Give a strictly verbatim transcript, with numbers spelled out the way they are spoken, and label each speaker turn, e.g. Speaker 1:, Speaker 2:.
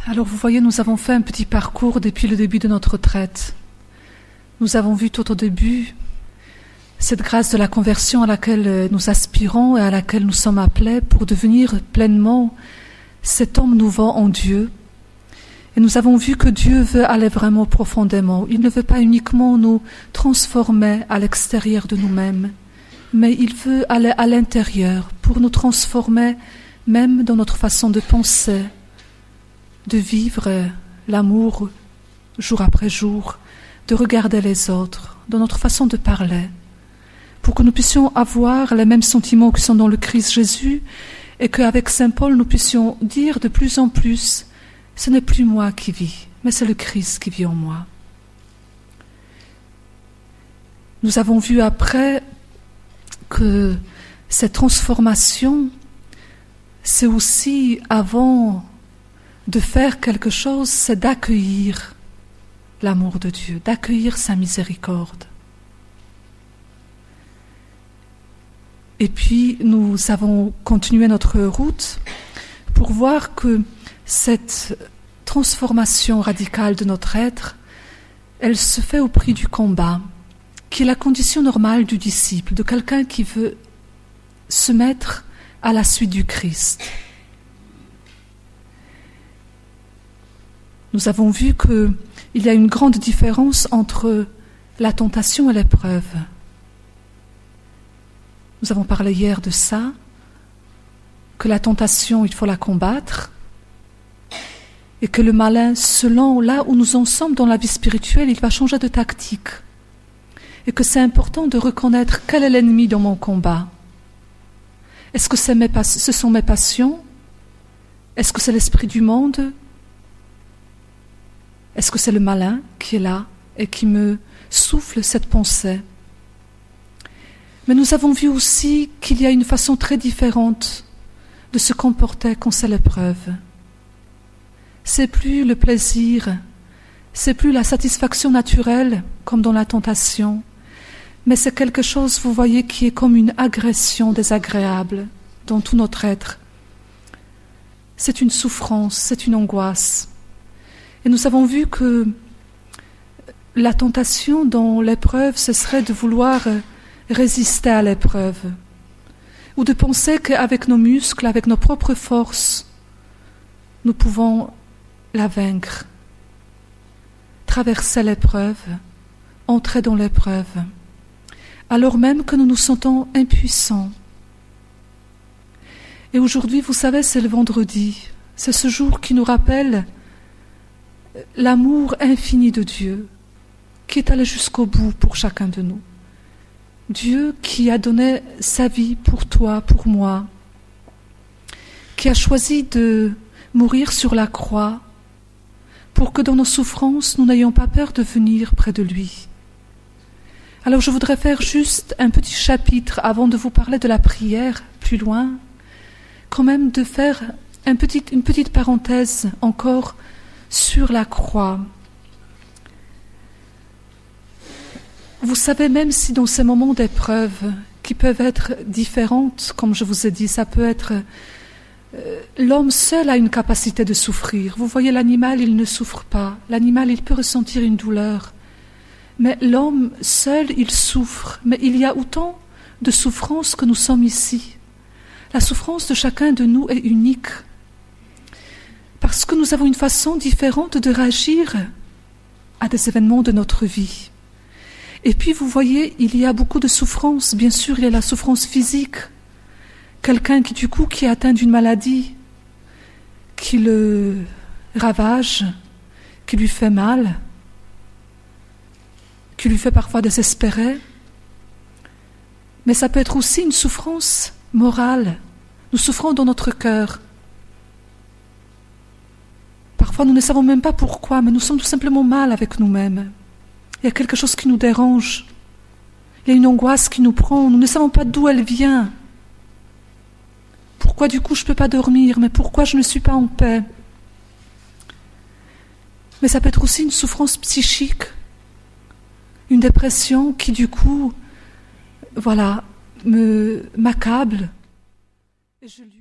Speaker 1: Alors vous voyez, nous avons fait un petit parcours depuis le début de notre retraite. Nous avons vu tout au début cette grâce de la conversion à laquelle nous aspirons et à laquelle nous sommes appelés pour devenir pleinement cet homme nouveau en Dieu. Et nous avons vu que Dieu veut aller vraiment profondément. Il ne veut pas uniquement nous transformer à l'extérieur de nous-mêmes, mais il veut aller à l'intérieur pour nous transformer même dans notre façon de penser, de vivre l'amour jour après jour, de regarder les autres, dans notre façon de parler, pour que nous puissions avoir les mêmes sentiments qui sont dans le Christ Jésus et qu'avec Saint Paul nous puissions dire de plus en plus « Ce n'est plus moi qui vis, mais c'est le Christ qui vit en moi ». Nous avons vu après que cette transformation, c'est aussi, avant de faire quelque chose, c'est d'accueillir l'amour de Dieu, d'accueillir sa miséricorde. Et puis, nous avons continué notre route pour voir que cette transformation radicale de notre être, elle se fait au prix du combat, qui est la condition normale du disciple, de quelqu'un qui veut se mettre à la suite du Christ. Nous avons vu qu'il y a une grande différence entre la tentation et l'épreuve. Nous avons parlé hier de ça, que la tentation, il faut la combattre, et que le malin, selon là où nous en sommes dans la vie spirituelle, il va changer de tactique. Et que c'est important de reconnaître quel est l'ennemi dans mon combat. Est-ce que c'est mes pas- ce sont mes passions? Est-ce que c'est l'esprit du monde? Est-ce que c'est le malin qui est là et qui me souffle cette pensée? Mais nous avons vu aussi qu'il y a une façon très différente de se comporter quand c'est l'épreuve. C'est plus le plaisir, c'est plus la satisfaction naturelle comme dans la tentation, mais c'est quelque chose, vous voyez, qui est comme une agression désagréable dans tout notre être. C'est une souffrance, c'est une angoisse. Et nous avons vu que la tentation dans l'épreuve, ce serait de vouloir résister à l'épreuve, ou de penser qu'avec nos muscles, avec nos propres forces, nous pouvons la vaincre, traverser l'épreuve, entrer dans l'épreuve, alors même que nous nous sentons impuissants. Et aujourd'hui, vous savez, c'est le vendredi, c'est ce jour qui nous rappelle l'amour infini de Dieu, qui est allé jusqu'au bout pour chacun de nous. Dieu qui a donné sa vie pour toi, pour moi, qui a choisi de mourir sur la croix pour que dans nos souffrances, nous n'ayons pas peur de venir près de lui. Alors je voudrais faire juste un petit chapitre avant de vous parler de la prière plus loin, quand même de faire un petit, une petite parenthèse encore sur la croix. Vous savez, même si dans ces moments d'épreuve, qui peuvent être différentes, comme je vous ai dit, ça peut être... Euh, l'homme seul a une capacité de souffrir. Vous voyez, l'animal, il ne souffre pas. L'animal, il peut ressentir une douleur. Mais l'homme seul, il souffre. Mais il y a autant de souffrances que nous sommes ici. La souffrance de chacun de nous est unique. Parce que nous avons une façon différente de réagir à des événements de notre vie. Et puis, vous voyez, il y a beaucoup de souffrances. Bien sûr, il y a la souffrance physique. Quelqu'un qui, du coup, qui est atteint d'une maladie, qui le ravage, qui lui fait mal, qui lui fait parfois désespérer. Mais ça peut être aussi une souffrance morale. Nous souffrons dans notre cœur. Parfois, nous ne savons même pas pourquoi, mais nous sommes tout simplement mal avec nous-mêmes. Il y a quelque chose qui nous dérange. Il y a une angoisse qui nous prend. Nous ne savons pas d'où elle vient. Pourquoi, du coup, je ne peux pas dormir? Mais pourquoi je ne suis pas en paix? Mais ça peut être aussi une souffrance psychique, une dépression qui, du coup, voilà, me m'accable. Et je lui